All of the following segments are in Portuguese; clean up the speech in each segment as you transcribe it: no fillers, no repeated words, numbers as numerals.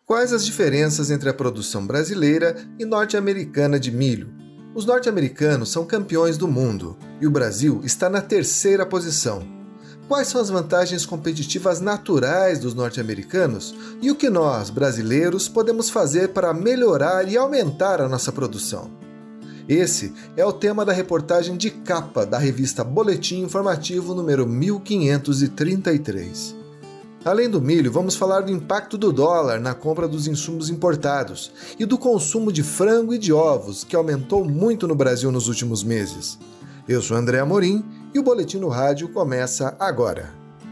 Quais as diferenças entre a produção brasileira e norte-americana de milho? Os norte-americanos são campeões do mundo e o Brasil está na terceira posição. Quais são as vantagens competitivas naturais dos norte-americanos e o que nós, brasileiros, podemos fazer para melhorar e aumentar a nossa produção? Esse é o tema da reportagem de capa da revista Boletim Informativo número 1533. Além do milho, vamos falar do impacto do dólar na compra dos insumos importados e do consumo de frango e de ovos, que aumentou muito no Brasil nos últimos meses. Eu sou André Amorim e o Boletim no Rádio começa agora.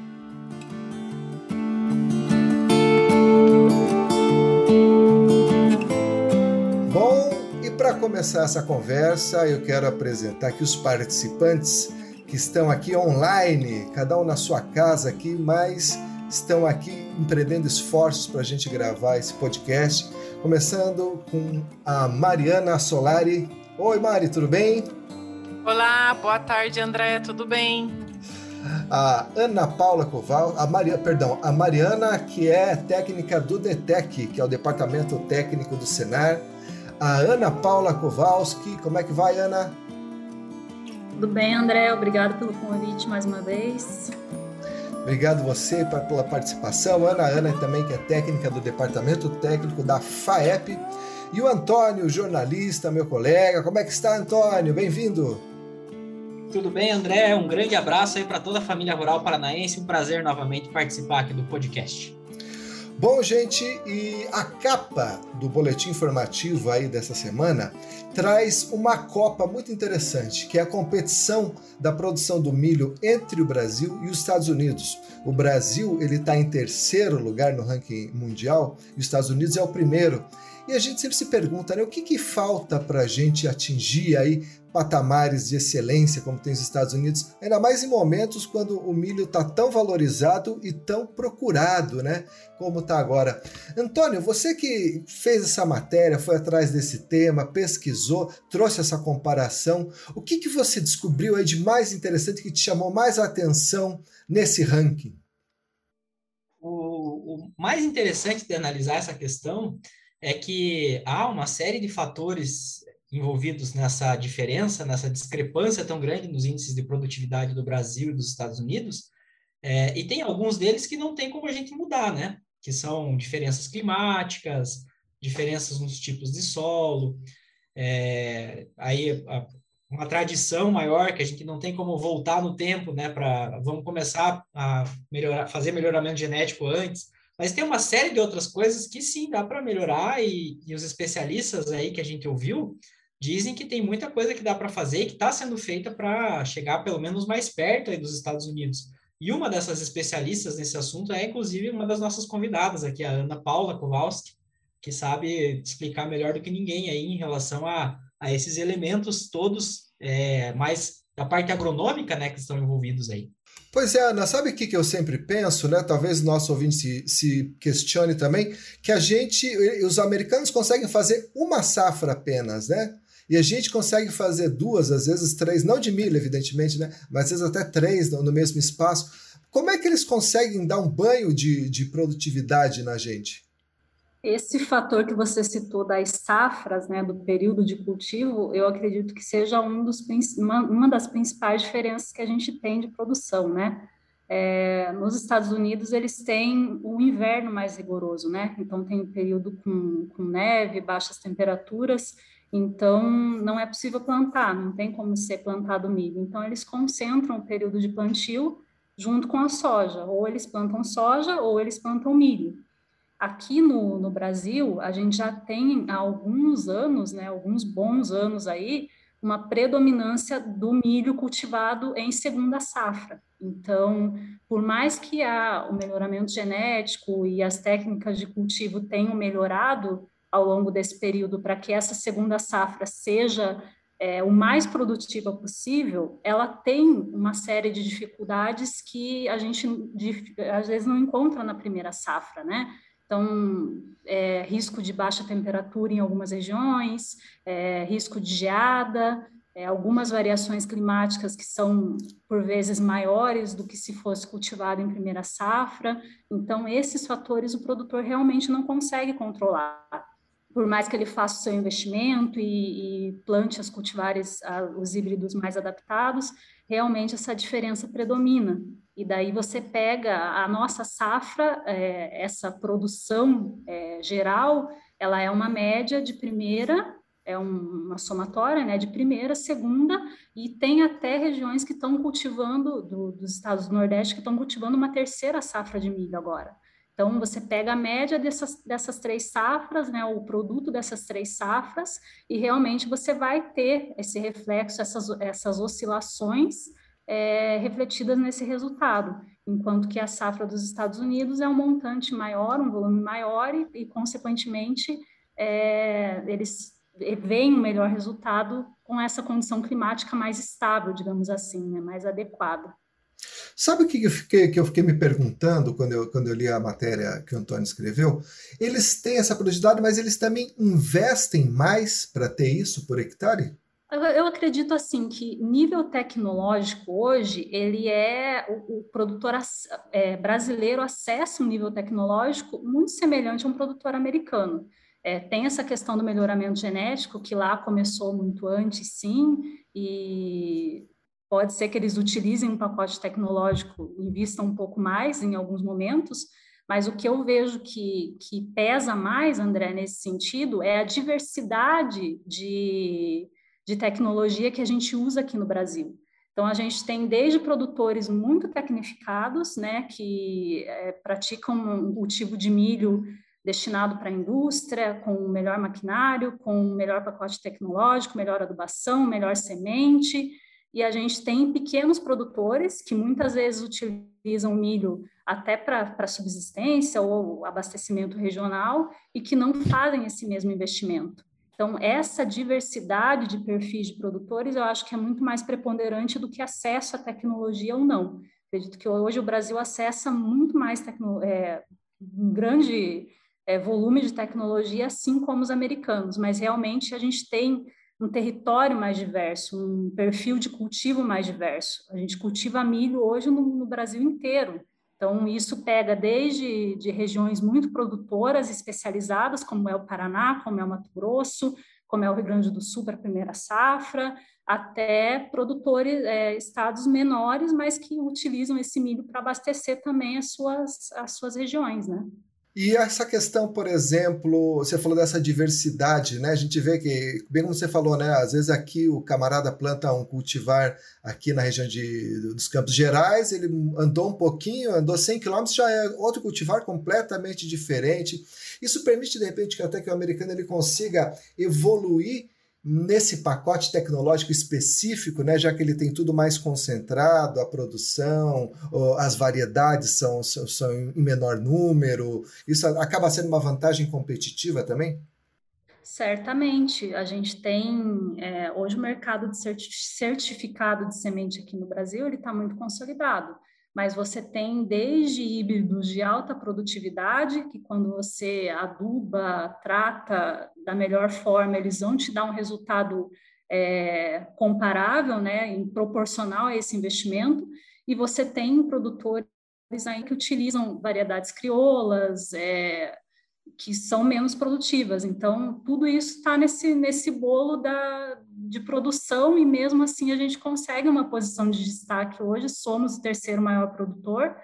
Bom, e para começar essa conversa, eu quero apresentar aqui os participantes que estão aqui online, cada um na sua casa aqui, mas estão aqui empreendendo esforços para a gente gravar esse podcast, começando com a Mariana Solari. Oi, Mari, tudo bem? Olá, boa tarde, André, tudo bem? A Ana Paula Koval, a Mariana, que é técnica do DETEC, que é o Departamento Técnico do Senar. A Ana Paula Kowalski, como é que vai, Ana? Tudo bem, André, obrigado pelo convite mais uma vez. Obrigado você pela participação. Ana também, que é técnica do Departamento Técnico da FAEP. E o Antônio, jornalista, meu colega. Como é que está, Antônio? Bem-vindo. Tudo bem, André? Um grande abraço aí para toda a família rural paranaense. Um prazer novamente participar aqui do podcast. Bom, gente, e a capa do boletim informativo aí dessa semana traz uma copa muito interessante, que é a competição da produção do milho entre o Brasil e os Estados Unidos. O Brasil está em terceiro lugar no ranking mundial e os Estados Unidos é o primeiro. E a gente sempre se pergunta, né, o que falta para a gente atingir aí patamares de excelência como tem os Estados Unidos, ainda mais em momentos quando o milho está tão valorizado e tão procurado, né, como está agora. Antônio, você que fez essa matéria, foi atrás desse tema, pesquisou, trouxe essa comparação, o que você descobriu aí de mais interessante que te chamou mais a atenção nesse ranking? O mais interessante de analisar essa questão é que há uma série de fatores envolvidos nessa diferença, nessa discrepância tão grande nos índices de produtividade do Brasil e dos Estados Unidos, e tem alguns deles que não tem como a gente mudar, né? Que são diferenças climáticas, diferenças nos tipos de solo, uma tradição maior que a gente não tem como voltar no tempo, né? Vamos começar a fazer melhoramento genético antes. Mas tem uma série de outras coisas que sim, dá para melhorar e os especialistas aí que a gente ouviu dizem que tem muita coisa que dá para fazer e que está sendo feita para chegar pelo menos mais perto aí dos Estados Unidos. E uma dessas especialistas nesse assunto é, inclusive, uma das nossas convidadas aqui, a Ana Paula Kowalski, que sabe explicar melhor do que ninguém aí em relação a esses elementos todos, mais da parte agronômica, né, que estão envolvidos aí. Pois é, Ana, sabe o que eu sempre penso, né? Talvez o nosso ouvinte se questione também, que os americanos conseguem fazer uma safra apenas, né? E a gente consegue fazer duas, às vezes três, não de milho, evidentemente, né? Mas às vezes até três no mesmo espaço. Como é que eles conseguem dar um banho de produtividade na gente? Esse fator que você citou das safras, né, do período de cultivo, eu acredito que seja uma das principais diferenças que a gente tem de produção, né? Nos Estados Unidos, eles têm o inverno mais rigoroso, né? Então, tem um período com neve, baixas temperaturas, então não é possível plantar, não tem como ser plantado milho. Então, eles concentram o período de plantio junto com a soja, ou eles plantam soja ou eles plantam milho. Aqui no Brasil, a gente já tem há alguns anos, né, alguns bons anos aí, uma predominância do milho cultivado em segunda safra. Então, por mais que o melhoramento genético e as técnicas de cultivo tenham melhorado ao longo desse período para que essa segunda safra seja o mais produtiva possível, ela tem uma série de dificuldades que a gente às vezes não encontra na primeira safra, né? Então, risco de baixa temperatura em algumas regiões, risco de geada, algumas variações climáticas que são, por vezes, maiores do que se fosse cultivado em primeira safra. Então, esses fatores o produtor realmente não consegue controlar. Por mais que ele faça o seu investimento e plante as cultivares, os híbridos mais adaptados, realmente essa diferença predomina. E daí você pega a nossa safra, essa produção geral, ela é uma média de primeira, é uma somatória, né, de primeira, segunda, e tem até regiões que estão cultivando, dos estados do Nordeste, que estão cultivando uma terceira safra de milho agora. Então, você pega a média dessas 3 safras, né, o produto dessas 3 safras, e realmente você vai ter esse reflexo, essas oscilações refletidas nesse resultado, enquanto que a safra dos Estados Unidos é um montante maior, um volume maior, e consequentemente, eles veem um melhor resultado com essa condição climática mais estável, digamos assim, né, mais adequada. Sabe o que eu fiquei me perguntando quando eu li a matéria que o Antônio escreveu? Eles têm essa produtividade, mas eles também investem mais para ter isso por hectare? Eu acredito assim que nível tecnológico hoje, o produtor brasileiro acessa um nível tecnológico muito semelhante a um produtor americano. Tem essa questão do melhoramento genético, que lá começou muito antes, sim, e pode ser que eles utilizem um pacote tecnológico, invistam um pouco mais em alguns momentos, mas o que eu vejo que pesa mais, André, nesse sentido, é a diversidade de tecnologia que a gente usa aqui no Brasil. Então, a gente tem desde produtores muito tecnificados, né, que praticam um cultivo de milho destinado para a indústria, com melhor maquinário, com melhor pacote tecnológico, melhor adubação, melhor semente, e a gente tem pequenos produtores que muitas vezes utilizam milho até para subsistência ou abastecimento regional e que não fazem esse mesmo investimento. Então, essa diversidade de perfis de produtores, eu acho que é muito mais preponderante do que acesso à tecnologia ou não. Acredito que hoje o Brasil acessa muito mais um grande volume de tecnologia, assim como os americanos, mas realmente a gente tem um território mais diverso, um perfil de cultivo mais diverso. A gente cultiva milho hoje no Brasil inteiro. Então, isso pega desde de regiões muito produtoras, especializadas, como é o Paraná, como é o Mato Grosso, como é o Rio Grande do Sul para a primeira safra, até produtores, estados menores, mas que utilizam esse milho para abastecer também as suas regiões, né? E essa questão, por exemplo, você falou dessa diversidade, né? A gente vê que, bem como você falou, né? Às vezes aqui o camarada planta um cultivar aqui na região dos Campos Gerais, ele andou um pouquinho, andou 100 quilômetros, já é outro cultivar completamente diferente. Isso permite, de repente, que até que o americano ele consiga evoluir nesse pacote tecnológico específico, né, já que ele tem tudo mais concentrado, a produção, as variedades são em menor número, isso acaba sendo uma vantagem competitiva também? Certamente, a gente tem, hoje o mercado de certificado de semente aqui no Brasil, ele está muito consolidado, mas você tem desde híbridos de alta produtividade, que quando você aduba, trata da melhor forma, eles vão te dar um resultado comparável, né, proporcional a esse investimento, e você tem produtores aí que utilizam variedades crioulas, que são menos produtivas. Então, tudo isso está nesse bolo de produção, e mesmo assim a gente consegue uma posição de destaque hoje, somos o terceiro maior produtor,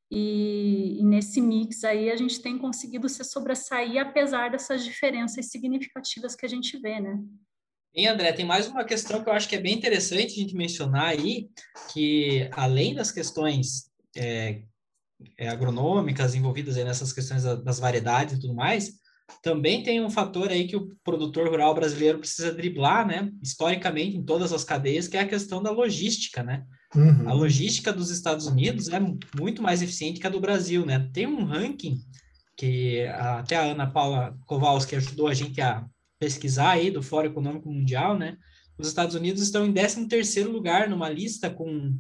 e nesse mix aí a gente tem conseguido se sobressair, apesar dessas diferenças significativas que a gente vê, né? E, André, tem mais uma questão que eu acho que é bem interessante a gente mencionar aí, que além das questões agronômicas envolvidas aí nessas questões das variedades e tudo mais, também tem um fator aí que o produtor rural brasileiro precisa driblar, né, historicamente em todas as cadeias, que é a questão da logística, né? Uhum. A logística dos Estados Unidos é muito mais eficiente que a do Brasil, né? Tem um ranking que até a Ana Paula Kowalski ajudou a gente a pesquisar aí do Fórum Econômico Mundial, né? Os Estados Unidos estão em 13º lugar numa lista com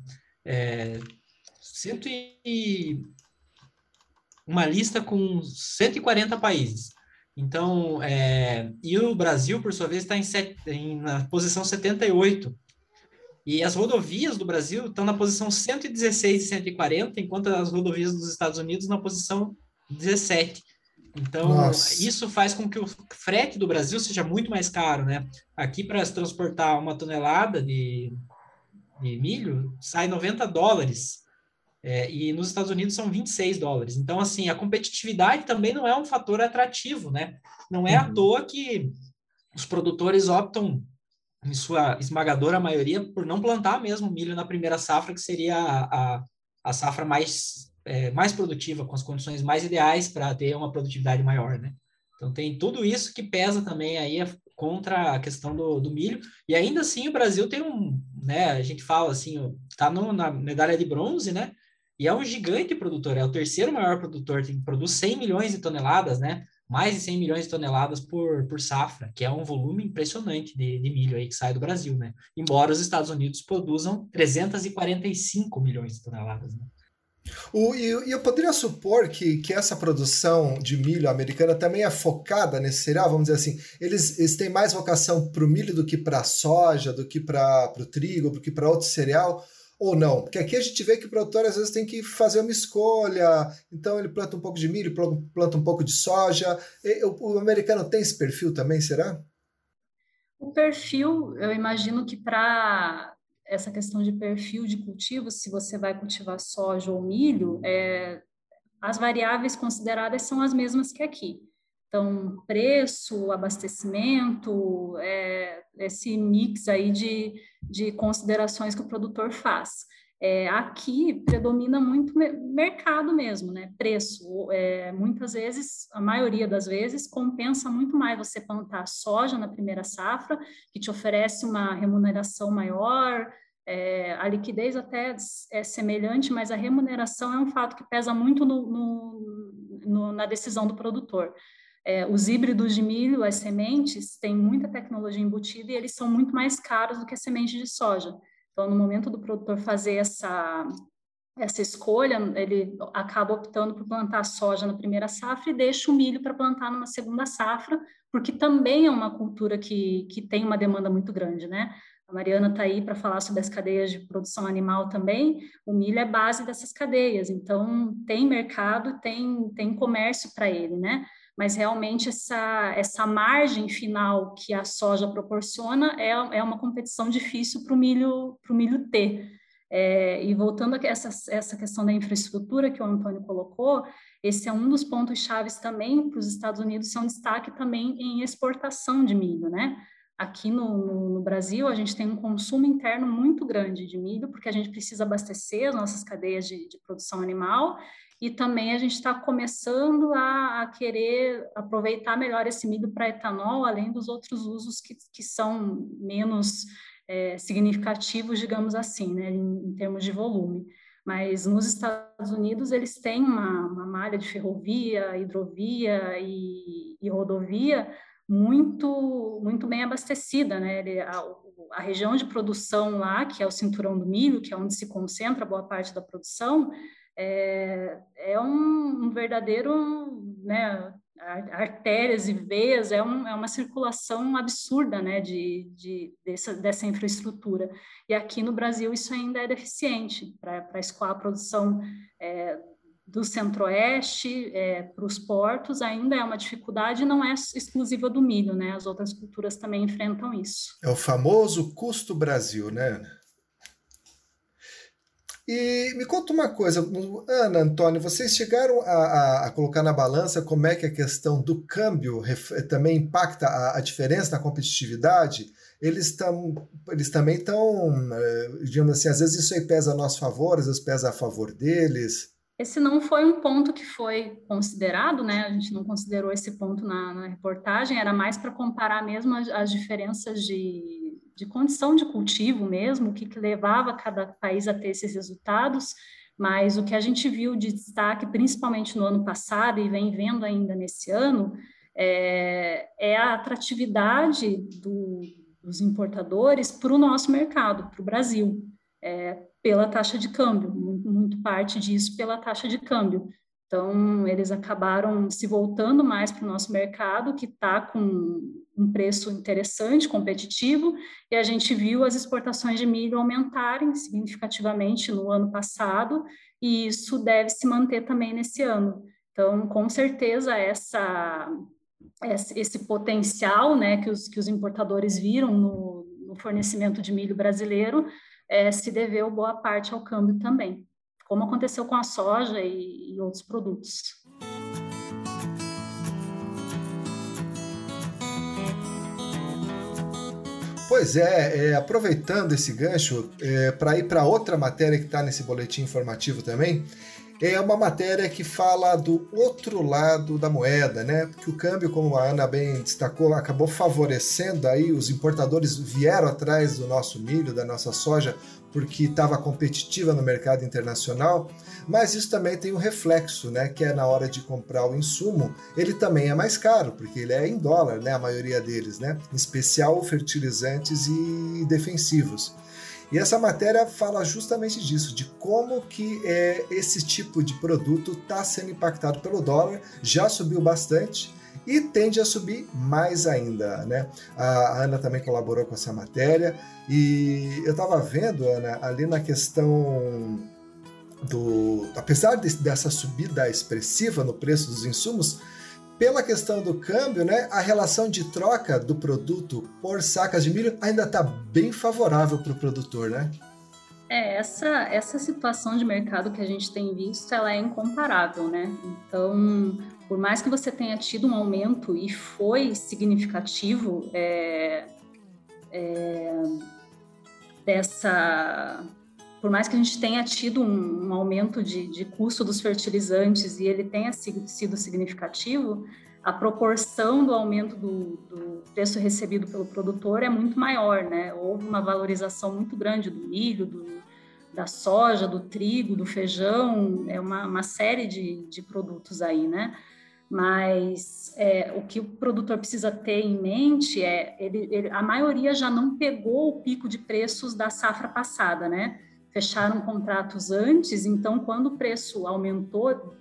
uma lista com 140 países. Então, e o Brasil, por sua vez, está na posição 78. E as rodovias do Brasil estão na posição 116 e 140, enquanto as rodovias dos Estados Unidos na posição 17. Então, Nossa. isso faz com que o frete do Brasil seja muito mais caro, né? Aqui, para se transportar uma tonelada de milho, sai $90. E nos Estados Unidos são $26. Então, assim, a competitividade também não é um fator atrativo, né? Não é à toa que os produtores optam, em sua esmagadora maioria, por não plantar mesmo milho na primeira safra, que seria a safra mais produtiva, com as condições mais ideais para ter uma produtividade maior, né? Então, tem tudo isso que pesa também aí contra a questão do milho. E ainda assim, o Brasil tem né? A gente fala assim, está na medalha de bronze, né? E é um gigante produtor, é o terceiro maior produtor, produz 100 milhões de toneladas, né? Mais de 100 milhões de toneladas por safra, que é um volume impressionante de milho aí que sai do Brasil, né? Embora os Estados Unidos produzam 345 milhões de toneladas, né? E eu poderia supor que essa produção de milho americana também é focada nesse cereal, vamos dizer assim, eles têm mais vocação para o milho do que para a soja, do que para o trigo, do que para outro cereal, ou não? Porque aqui a gente vê que o produtor às vezes tem que fazer uma escolha, então ele planta um pouco de milho, planta um pouco de soja. O americano tem esse perfil também, será? O perfil, eu imagino que para essa questão de perfil de cultivo, se você vai cultivar soja ou milho, as variáveis consideradas são as mesmas que aqui. Então, preço, abastecimento, esse mix aí de considerações que o produtor faz. Aqui predomina muito mercado mesmo, né? Preço. Muitas vezes, a maioria das vezes, compensa muito mais você plantar soja na primeira safra, que te oferece uma remuneração maior, a liquidez até é semelhante, mas a remuneração é um fato que pesa muito na decisão do produtor. Os híbridos de milho, as sementes, têm muita tecnologia embutida e eles são muito mais caros do que a semente de soja. Então, no momento do produtor fazer essa escolha, ele acaba optando por plantar soja na primeira safra e deixa o milho para plantar numa segunda safra, porque também é uma cultura que tem uma demanda muito grande, né? A Mariana está aí para falar sobre as cadeias de produção animal também. O milho é base dessas cadeias, então tem mercado, tem comércio para ele, né? Mas realmente essa margem final que a soja proporciona é uma competição difícil para o milho ter. E voltando a essa questão da infraestrutura que o Antônio colocou, esse é um dos pontos chaves também para os Estados Unidos, ser um destaque também em exportação de milho, né? Aqui no Brasil, a gente tem um consumo interno muito grande de milho, porque a gente precisa abastecer as nossas cadeias de produção animal, e também a gente está começando a querer aproveitar melhor esse milho para etanol, além dos outros usos que são menos significativos, digamos assim, né, em termos de volume. Mas nos Estados Unidos, eles têm uma malha de ferrovia, hidrovia e rodovia muito, muito bem abastecida, né? A região de produção lá, que é o cinturão do milho, que é onde se concentra boa parte da produção, é um verdadeiro, né, artérias e veias, é uma circulação absurda, né, dessa infraestrutura. E aqui no Brasil isso ainda é deficiente para escoar a produção do centro-oeste para os portos, ainda é uma dificuldade, não é exclusiva do milho, né, as outras culturas também enfrentam isso. É o famoso custo Brasil, né? E me conta uma coisa, Ana, Antônio, vocês chegaram a colocar na balança como é que a questão do câmbio também impacta a diferença na competitividade? Eles também estão, digamos assim, às vezes isso aí pesa a nosso favor, às vezes pesa a favor deles. Esse não foi um ponto que foi considerado, né? A gente não considerou esse ponto na reportagem, era mais para comparar mesmo as diferenças de condição de cultivo mesmo, o que levava cada país a ter esses resultados, mas o que a gente viu de destaque, principalmente no ano passado e vem vendo ainda nesse ano, é a atratividade dos importadores para o nosso mercado, para o Brasil, pela taxa de câmbio, muito parte disso pela taxa de câmbio. Então, eles acabaram se voltando mais para o nosso mercado, que está com um preço interessante, competitivo, e a gente viu as exportações de milho aumentarem significativamente no ano passado, e isso deve se manter também nesse ano. Então, com certeza, esse potencial, né, que os importadores viram no fornecimento de milho brasileiro se deveu boa parte ao câmbio também, como aconteceu com a soja e outros produtos. Pois aproveitando esse gancho, para ir para outra matéria que está nesse boletim informativo também, é uma matéria que fala do outro lado da moeda, né? Que o câmbio, como a Ana bem destacou, acabou favorecendo aí, os importadores vieram atrás do nosso milho, da nossa soja, porque estava competitiva no mercado internacional, mas isso também tem um reflexo, né? Que é na hora de comprar o insumo, ele também é mais caro, porque ele é em dólar, né? A maioria deles, né? Em especial fertilizantes e defensivos. E essa matéria fala justamente disso, de como que esse tipo de produto está sendo impactado pelo dólar, já subiu bastante e tende a subir mais ainda, né? A Ana também colaborou com essa matéria e eu estava vendo, Ana, ali na questão apesar dessa subida expressiva no preço dos insumos, pela questão do câmbio, né, a relação de troca do produto por sacas de milho ainda está bem favorável para o produtor, né? Essa situação de mercado que a gente tem visto, ela é incomparável, né? Então, por mais que você tenha tido um aumento, e foi significativo, por mais que a gente tenha tido um aumento de custo dos fertilizantes e ele tenha sido significativo, a proporção do aumento do preço recebido pelo produtor é muito maior, né? Houve uma valorização muito grande do milho, da soja, do trigo, do feijão, uma série de produtos aí, né? Mas o que o produtor precisa ter em mente a maioria já não pegou o pico de preços da safra passada, né? Fecharam contratos antes, então quando o preço aumentou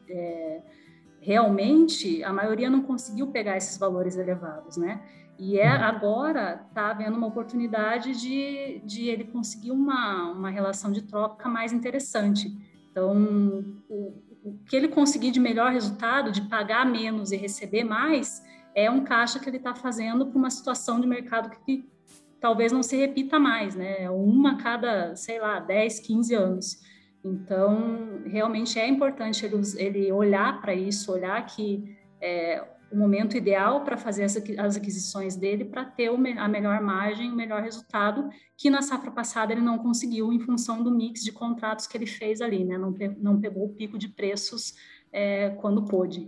realmente, a maioria não conseguiu pegar esses valores elevados, né? E agora está havendo uma oportunidade de ele conseguir uma relação de troca mais interessante. Então, o que ele conseguir de melhor resultado, de pagar menos e receber mais, é um caixa que ele está fazendo para uma situação de mercado que talvez não se repita mais, né? Uma a cada, 10, 15 anos. Então, realmente é importante ele olhar para isso, olhar que o momento ideal para fazer as aquisições dele para ter a melhor margem, o melhor resultado, que na safra passada ele não conseguiu em função do mix de contratos que ele fez ali, né? Não pegou o pico de preços quando pôde.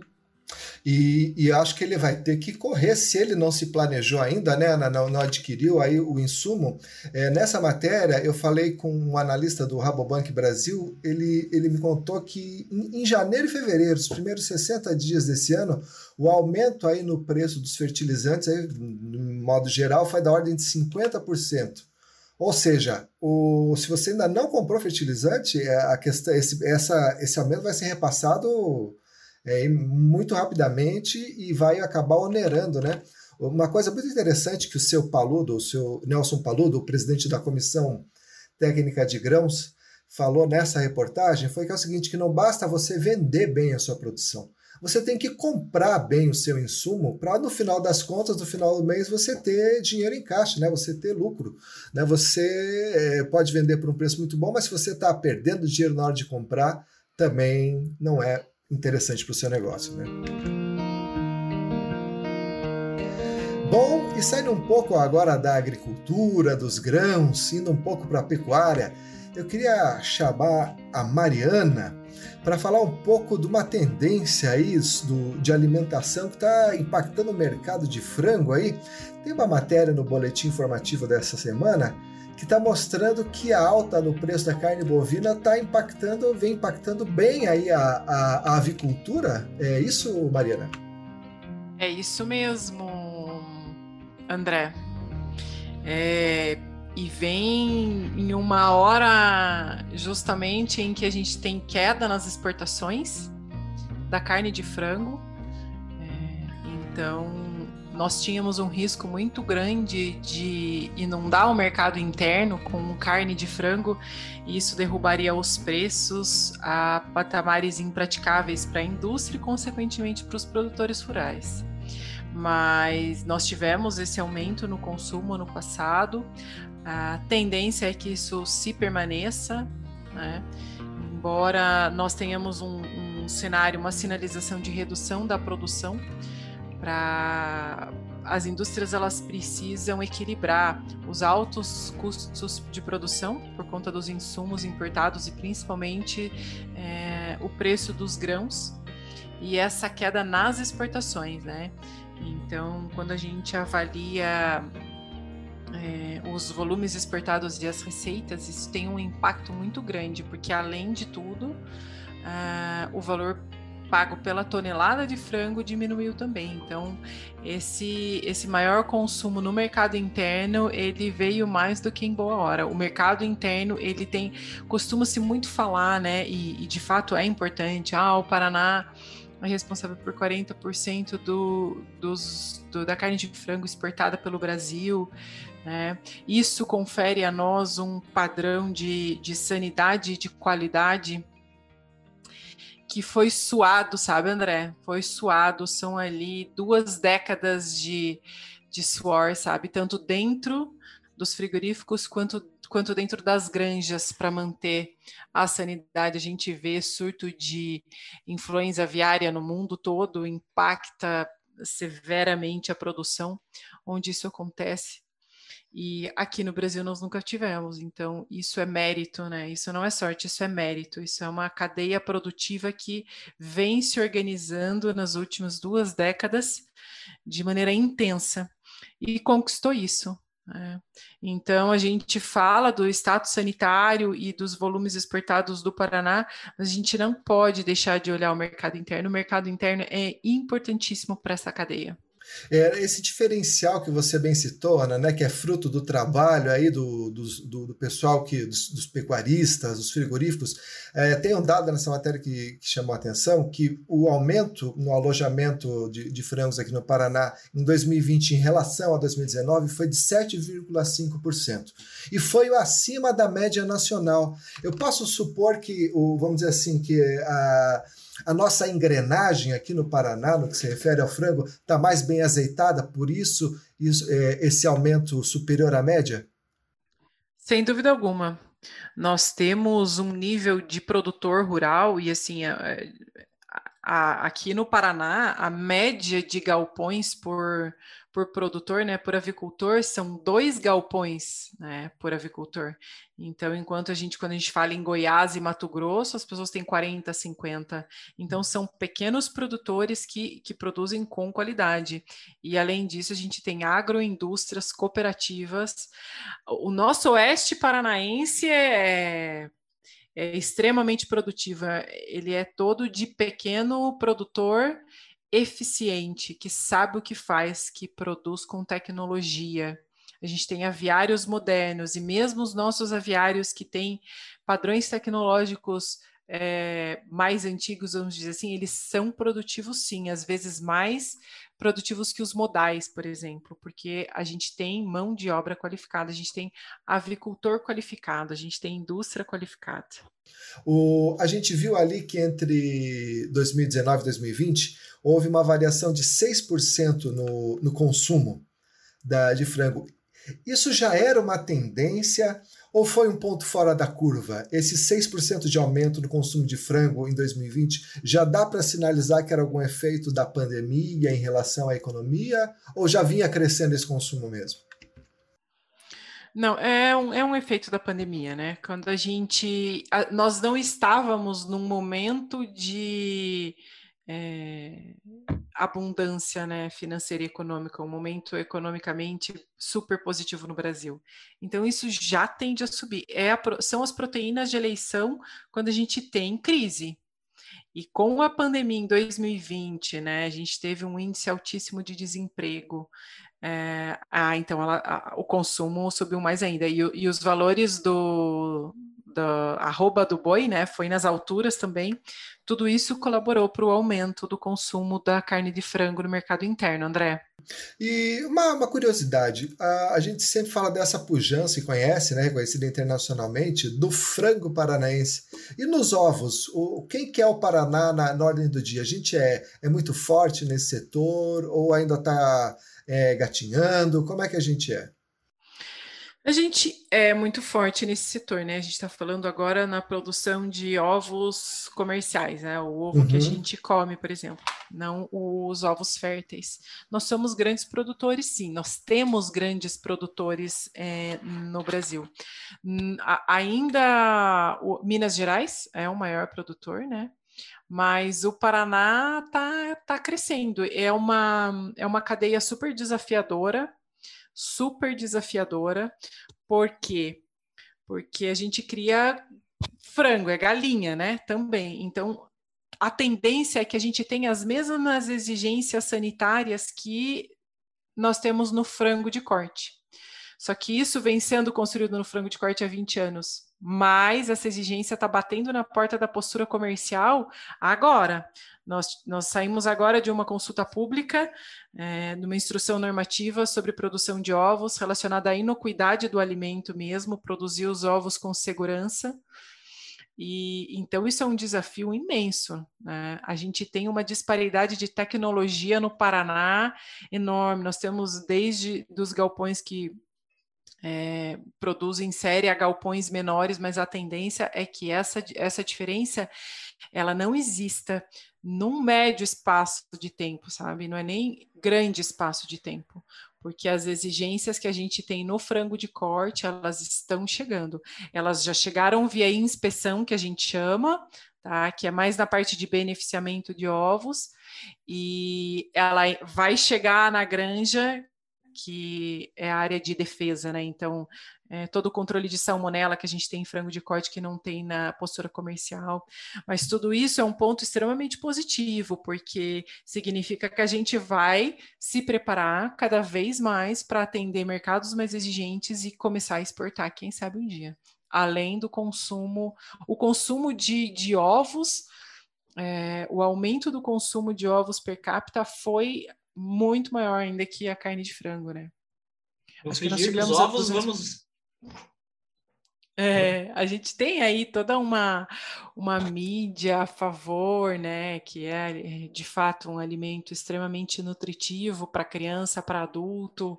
E acho que ele vai ter que correr se ele não se planejou ainda, né, não adquiriu aí o insumo. Nessa matéria, eu falei com um analista do Rabobank Brasil, ele me contou que em janeiro e fevereiro, os primeiros 60 dias desse ano, o aumento aí no preço dos fertilizantes, aí, no modo geral, foi da ordem de 50%. Ou seja, se você ainda não comprou fertilizante, esse aumento vai ser repassado muito rapidamente e vai acabar onerando, né? Uma coisa muito interessante que o seu Nelson Paludo, o presidente da Comissão Técnica de Grãos, falou nessa reportagem foi que é o seguinte, que não basta você vender bem a sua produção, você tem que comprar bem o seu insumo para, no final das contas, no final do mês, você ter dinheiro em caixa, né? Você ter lucro. Né? Você pode vender por um preço muito bom, mas se você está perdendo dinheiro na hora de comprar, também não é interessante para o seu negócio, né? Bom, e saindo um pouco agora da agricultura, dos grãos, indo um pouco para a pecuária, eu queria chamar a Mariana para falar um pouco de uma tendência aí de alimentação que está impactando o mercado de frango aí. Tem uma matéria no boletim informativo dessa semana que está mostrando que a alta no preço da carne bovina vem impactando bem aí a avicultura. É isso, Mariana? É isso mesmo, André. E vem em uma hora justamente em que a gente tem queda nas exportações da carne de frango. Então, nós tínhamos um risco muito grande de inundar o mercado interno com carne de frango, e isso derrubaria os preços a patamares impraticáveis para a indústria e, consequentemente, para os produtores rurais. Mas nós tivemos esse aumento no consumo ano passado, a tendência é que isso se permaneça, né? Embora nós tenhamos um cenário, uma sinalização de redução da produção, as indústrias elas precisam equilibrar os altos custos de produção por conta dos insumos importados e principalmente o preço dos grãos e essa queda nas exportações, né? Então, quando a gente avalia os volumes exportados e as receitas, isso tem um impacto muito grande, porque além de tudo, o valor pago pela tonelada de frango diminuiu também. Então, esse maior consumo no mercado interno, ele veio mais do que em boa hora. O mercado interno, ele costuma-se muito falar, né, e de fato é importante, o Paraná é responsável por 40% da carne de frango exportada pelo Brasil, né? Isso confere a nós um padrão de sanidade e de qualidade que foi suado, sabe, André? Foi suado, são ali 2 décadas de suor, sabe? Tanto dentro dos frigoríficos quanto dentro das granjas para manter a sanidade. A gente vê surto de influenza aviária no mundo todo, impacta severamente a produção onde isso acontece. E aqui no Brasil nós nunca tivemos, então isso é mérito, né? Isso não é sorte, isso é mérito, isso é uma cadeia produtiva que vem se organizando nas últimas 2 décadas de maneira intensa e conquistou isso, né? Então a gente fala do status sanitário e dos volumes exportados do Paraná, mas a gente não pode deixar de olhar o mercado interno é importantíssimo para essa cadeia. Esse diferencial que você bem citou, Ana, né, que é fruto do trabalho aí do pessoal, dos pecuaristas, dos frigoríficos, tem um dado nessa matéria que chamou a atenção, que o aumento no alojamento de frangos aqui no Paraná em 2020 em relação a 2019 foi de 7,5%. E foi acima da média nacional. Eu posso supor que, vamos dizer assim, que a nossa engrenagem aqui no Paraná, no que se refere ao frango, está mais bem azeitada, por isso esse aumento superior à média? Sem dúvida alguma. Nós temos um nível de produtor rural e, assim, aqui no Paraná, a média de galpões por produtor, né, por avicultor, são 2 galpões, né, por avicultor. Então, quando a gente fala em Goiás e Mato Grosso, as pessoas têm 40, 50. Então, são pequenos produtores que produzem com qualidade. E, além disso, a gente tem agroindústrias cooperativas. O nosso oeste paranaense é extremamente produtiva. Ele é todo de pequeno produtor eficiente, que sabe o que faz, que produz com tecnologia. A gente tem aviários modernos, e mesmo os nossos aviários que têm padrões tecnológicos mais antigos, vamos dizer assim, eles são produtivos sim, às vezes mais produtivos que os modais, por exemplo, porque a gente tem mão de obra qualificada, a gente tem avicultor qualificado, a gente tem indústria qualificada. A gente viu ali que entre 2019 e 2020 houve uma variação de 6% no consumo de frango. Isso já era uma tendência ou foi um ponto fora da curva? Esse 6% de aumento no consumo de frango em 2020 já dá para sinalizar que era algum efeito da pandemia em relação à economia ou já vinha crescendo esse consumo mesmo? Não, é um efeito da pandemia, né? Quando nós não estávamos num momento de abundância, né, financeira e econômica, um momento economicamente super positivo no Brasil. Então, isso já tende a subir. São as proteínas de eleição quando a gente tem crise. E com a pandemia em 2020, né, a gente teve um índice altíssimo de desemprego. Então o consumo subiu mais ainda. E os valores da arroba do boi, né? Foi nas alturas também. Tudo isso colaborou para o aumento do consumo da carne de frango no mercado interno, André. E uma curiosidade, a gente sempre fala dessa pujança e conhece, né, reconhecida internacionalmente, do frango paranaense. E nos ovos, quem que é o Paraná na ordem do dia? A gente é muito forte nesse setor ou ainda está gatinhando? Como é que a gente é? A gente é muito forte nesse setor, né? A gente está falando agora na produção de ovos comerciais, né? O ovo que a gente come, por exemplo, não os ovos férteis. Nós somos grandes produtores, sim. Nós temos grandes produtores no Brasil. Ainda Minas Gerais é o maior produtor, né? Mas o Paraná tá crescendo. É uma cadeia super desafiadora. Por quê? Porque a gente cria frango, é galinha, né? Também. Então, a tendência é que a gente tenha as mesmas exigências sanitárias que nós temos no frango de corte. Só que isso vem sendo construído no frango de corte há 20 anos. Mas essa exigência está batendo na porta da postura comercial agora. Nós saímos agora de uma consulta pública, numa instrução normativa sobre produção de ovos, relacionada à inocuidade do alimento mesmo, produzir os ovos com segurança. E então isso é um desafio imenso, né? A gente tem uma disparidade de tecnologia no Paraná enorme. Nós temos desde dos galpões que produzem série a galpões menores, mas a tendência é que essa diferença ela não exista num médio espaço de tempo, sabe? Não é nem grande espaço de tempo, porque as exigências que a gente tem no frango de corte, elas estão chegando. Elas já chegaram via inspeção, que a gente chama, tá? Que é mais na parte de beneficiamento de ovos, e ela vai chegar na granja, que é a área de defesa, né? Então, todo o controle de salmonela que a gente tem em frango de corte que não tem na postura comercial. Mas tudo isso é um ponto extremamente positivo, porque significa que a gente vai se preparar cada vez mais para atender mercados mais exigentes e começar a exportar, quem sabe um dia. Além do consumo, o consumo de ovos, o aumento do consumo de ovos per capita foi muito maior ainda que a carne de frango, né? Acho que nós chegamos os ovos, vamos... A gente tem aí toda uma mídia a favor, né? Que é, de fato, um alimento extremamente nutritivo para criança, para adulto.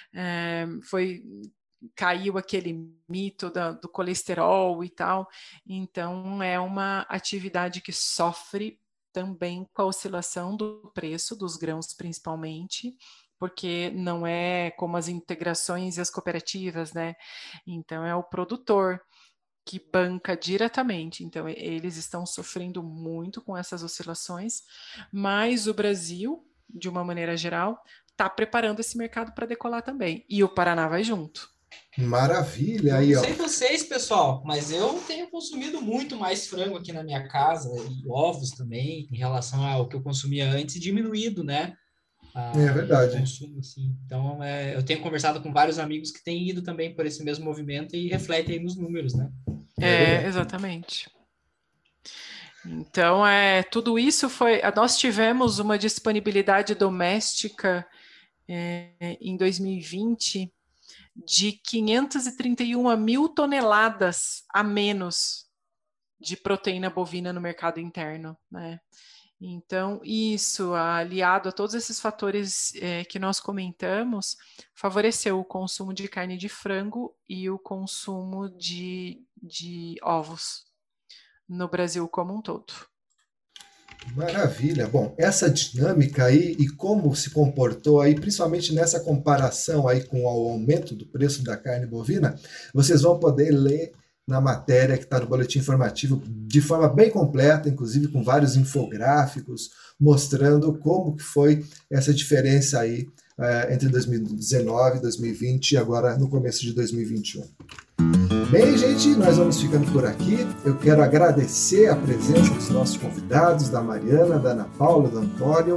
Caiu aquele mito do colesterol e tal. Então, é uma atividade que sofre também com a oscilação do preço dos grãos, principalmente, porque não é como as integrações e as cooperativas, né? Então, é o produtor que banca diretamente. Então, eles estão sofrendo muito com essas oscilações, mas o Brasil, de uma maneira geral, está preparando esse mercado para decolar também. E o Paraná vai junto. Maravilha! Aí, não sei vocês, pessoal, mas eu tenho consumido muito mais frango aqui na minha casa, e ovos também, em relação ao que eu consumia antes, e diminuído, né? É verdade. Consumo, assim. Então, eu tenho conversado com vários amigos que têm ido também por esse mesmo movimento e refletem aí nos números, né? Exatamente. Então, tudo isso nós tivemos uma disponibilidade doméstica em 2020 de 531 mil toneladas a menos de proteína bovina no mercado interno, né? Então, isso, aliado a todos esses fatores que nós comentamos, favoreceu o consumo de carne de frango e o consumo de ovos no Brasil como um todo. Maravilha. Bom, essa dinâmica aí e como se comportou aí, principalmente nessa comparação aí com o aumento do preço da carne bovina, vocês vão poder ler na matéria que está no boletim informativo de forma bem completa, inclusive com vários infográficos, mostrando como que foi essa diferença aí entre 2019, 2020 e agora no começo de 2021. Bem, gente, nós vamos ficando por aqui. Eu quero agradecer a presença dos nossos convidados, da Mariana, da Ana Paula, do Antônio,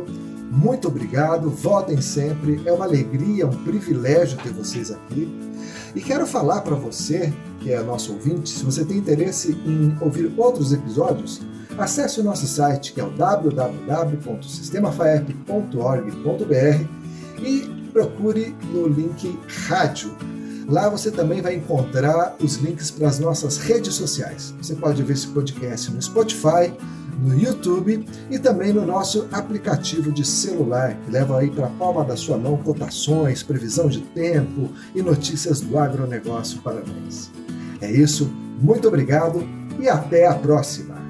Muito obrigado, voltem sempre, é uma alegria, um privilégio ter vocês aqui. E quero falar para você, que é nosso ouvinte, se você tem interesse em ouvir outros episódios, acesse o nosso site, que é o www.sistemafaep.org.br e procure no link rádio. Lá você também vai encontrar os links para as nossas redes sociais. Você pode ver esse podcast no Spotify, no YouTube e também no nosso aplicativo de celular, que leva aí para a palma da sua mão cotações, previsão de tempo e notícias do agronegócio paranaense. É isso, muito obrigado e até a próxima!